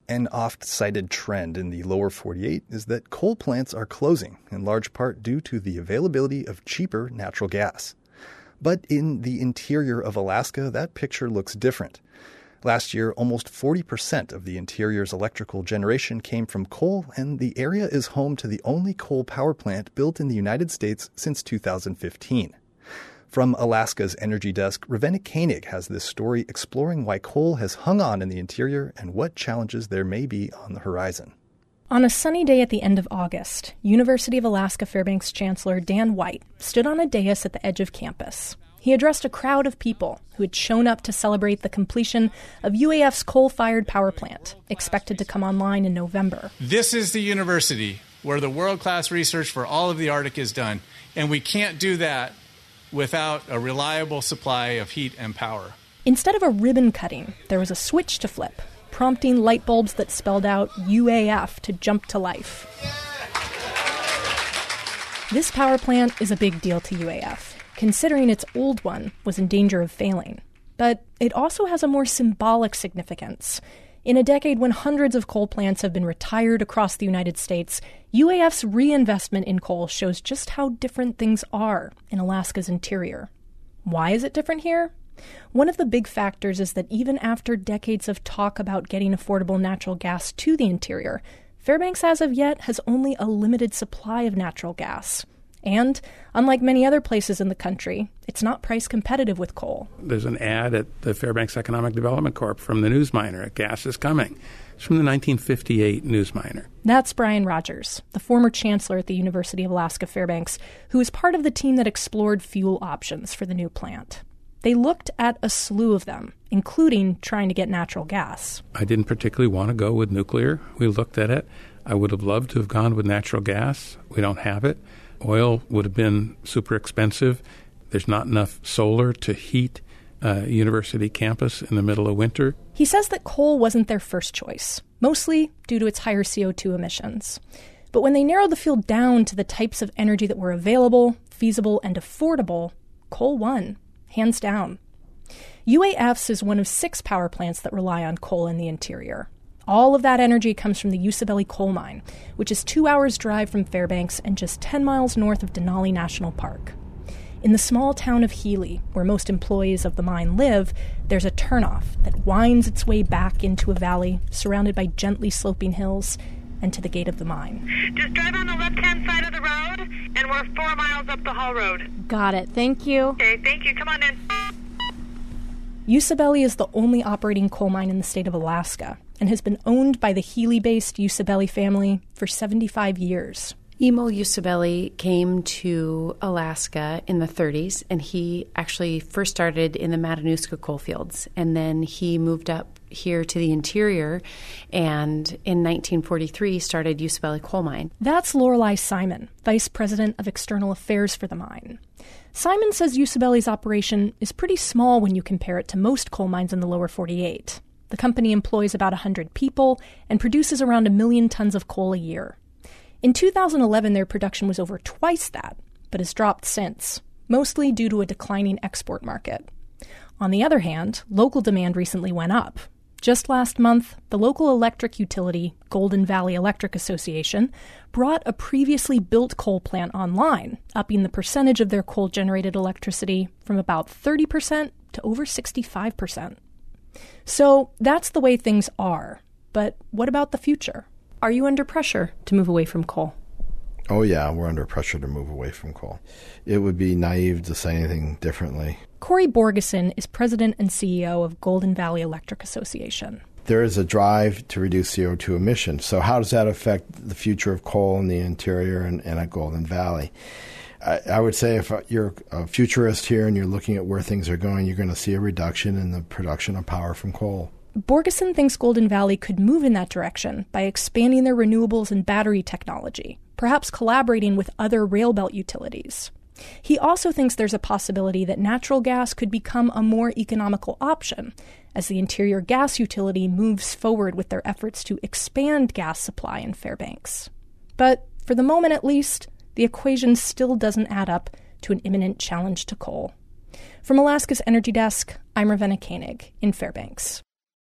An oft-cited trend in the lower 48 is that coal plants are closing, in large part due to the availability of cheaper natural gas. But in the interior of Alaska, that picture looks different. Last year, almost 40% of the interior's electrical generation came from coal, and the area is home to the only coal power plant built in the United States since 2015. From Alaska's Energy Desk, Ravenna Koenig has this story exploring why coal has hung on in the interior and what challenges there may be on the horizon. On a sunny day at the end of August, University of Alaska Fairbanks Chancellor Dan White stood on a dais at the edge of campus. He addressed a crowd of people who had shown up to celebrate the completion of UAF's coal-fired power plant, expected to come online in November. This is the university where the world-class research for all of the Arctic is done, and we can't do that without a reliable supply of heat and power. Instead of a ribbon cutting, there was a switch to flip, prompting light bulbs that spelled out UAF to jump to life. This power plant is a big deal to UAF, considering its old one was in danger of failing. But it also has a more symbolic significance. In a decade when hundreds of coal plants have been retired across the United States, UAF's reinvestment in coal shows just how different things are in Alaska's interior. Why is it different here? One of the big factors is that even after decades of talk about getting affordable natural gas to the interior, Fairbanks as of yet has only a limited supply of natural gas. And, unlike many other places in the country, it's not price competitive with coal. There's an ad at the Fairbanks Economic Development Corp from the Newsminer. Gas is coming. It's from the 1958 Newsminer. That's Brian Rogers, the former chancellor at the University of Alaska Fairbanks, who was part of the team that explored fuel options for the new plant. They looked at a slew of them, including trying to get natural gas. I didn't particularly want to go with nuclear. We looked at it. I would have loved to have gone with natural gas. We don't have it. Oil would have been super expensive. There's not enough solar to heat a university campus in the middle of winter. He says that coal wasn't their first choice, mostly due to its higher CO2 emissions. But when they narrowed the field down to the types of energy that were available, feasible, and affordable, coal won, hands down. UAF's is one of 6 power plants that rely on coal in the interior. All of that energy comes from the Usabelly coal mine, which is 2 hours' drive from Fairbanks and just 10 miles north of Denali National Park. In the small town of Healy, where most employees of the mine live, there's a turnoff that winds its way back into a valley surrounded by gently sloping hills and to the gate of the mine. Just drive on the left-hand side of the road, and we're 4 miles up the Hall Road. Got it. Thank you. Okay, thank you. Come on in. Usabelly is the only operating coal mine in the state of Alaska and has been owned by the Healy-based Usabelly family for 75 years. Emil Usabelly came to Alaska in the 30s, and he actually first started in the Matanuska coalfields, and then he moved up here to the interior, and in 1943 started Usabelly Coal Mine. That's Lorelei Simon, Vice President of External Affairs for the mine. Simon says Usabelly's operation is pretty small when you compare it to most coal mines in the lower 48. The company employs about 100 people and produces around 1 million tons of coal a year. In 2011, their production was over twice that, but has dropped since, mostly due to a declining export market. On the other hand, local demand recently went up. Just last month, the local electric utility, Golden Valley Electric Association, brought a previously built coal plant online, upping the percentage of their coal-generated electricity from about 30% to over 65%. So that's the way things are. But what about the future? Are you under pressure to move away from coal? Oh, yeah, we're under pressure to move away from coal. It would be naive to say anything differently. Corey Borgeson is president and CEO of Golden Valley Electric Association. There is a drive to reduce CO2 emissions. So how does that affect the future of coal in the interior and at Golden Valley? I would say if you're a futurist here and you're looking at where things are going, you're going to see a reduction in the production of power from coal. Borgeson thinks Golden Valley could move in that direction by expanding their renewables and battery technology, perhaps collaborating with other railbelt utilities. He also thinks there's a possibility that natural gas could become a more economical option as the interior gas utility moves forward with their efforts to expand gas supply in Fairbanks. But for the moment at least, the equation still doesn't add up to an imminent challenge to coal. From Alaska's Energy Desk, I'm Ravenna Koenig in Fairbanks.